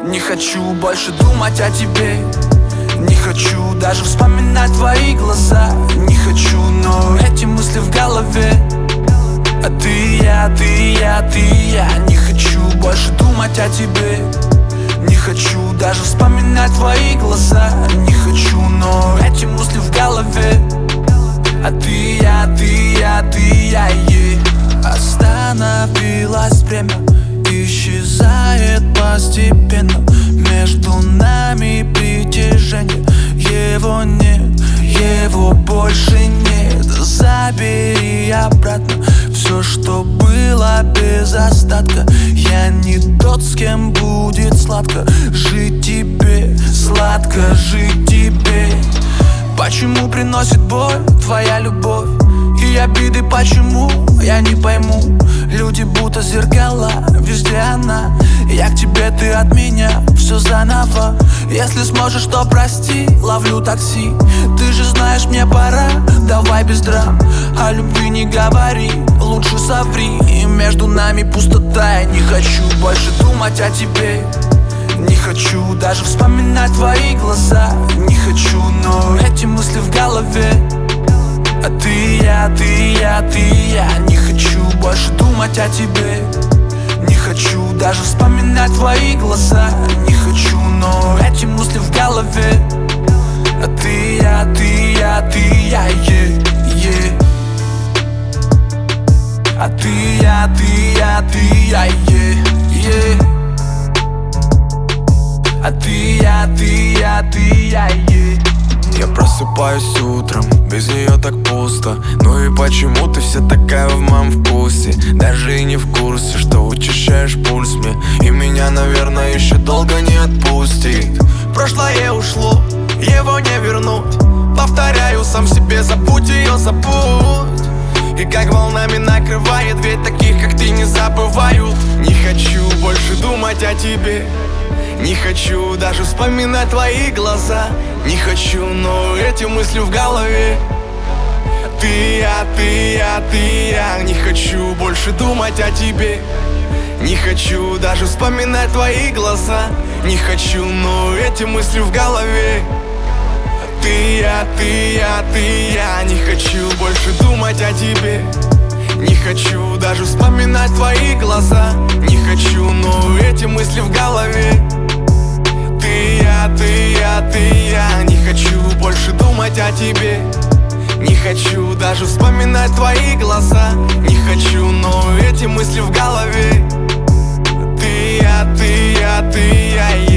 Не хочу больше думать о тебе. Не хочу даже вспоминать твои глаза. Не хочу, но эти мысли в голове. А ты, я, ты, я, ты, я. Не хочу больше думать о тебе. Не хочу даже вспоминать твои глаза. Не хочу, но эти мысли в голове. А ты, я, ты, я, ты, я, Остановилось время, исчезает постепенно. Между нами притяжение. Его нет, его больше нет. Забери обратно все, что было без остатка. Я не тот, с кем будет сладко жить тебе, сладко жить тебе. Почему приносит боль твоя любовь и обиды, почему, я не пойму. Люди будто зеркала, везде она. Я к тебе, ты от меня, все заново. Если сможешь, то прости, ловлю такси. Ты же знаешь, мне пора, давай без драм. О любви не говори, лучше соври. И между нами пустота, я не хочу больше думать о тебе. Не хочу даже вспоминать твои глаза. Не хочу, но эти мысли в голове. А ты, я, ты, я, ты, я. Не хочу больше думать о тебе. Не хочу даже вспоминать твои глаза. Не хочу, но эти мысли в голове. А ты, я, ты, я, ты, я, А ты, я, ты, я, ты, я, А ты, я, ты, я, ты, я, Я просыпаюсь утром, без нее так пусто. Ну и почему ты вся такая в моем вкусе? Даже и не в курсе, что учащаешь пульс мне. И меня, наверное, еще долго не отпустит. Прошлое ушло, его не вернуть. Повторяю сам себе, забудь ее, забудь. И как волнами накрывает, ведь таких, как ты, не забывают. Не хочу больше думать о тебе. Не хочу даже вспоминать твои глаза. Не хочу, но эти мысли в голове. Ты, я, ты, я, ты, я. Не хочу больше думать о тебе. Не хочу даже вспоминать твои глаза. Не хочу, но эти мысли в голове. Ты, я, ты, я, ты, я. Не хочу больше думать о тебе. Не хочу даже вспоминать твои глаза. Не хочу, но эти мысли в голове. Ты, я, ты, я, ты, я. Не хочу больше думать о тебе. Не хочу даже вспоминать твои глаза. Не хочу, но эти мысли в голове. Ты, я, ты, я, ты, я.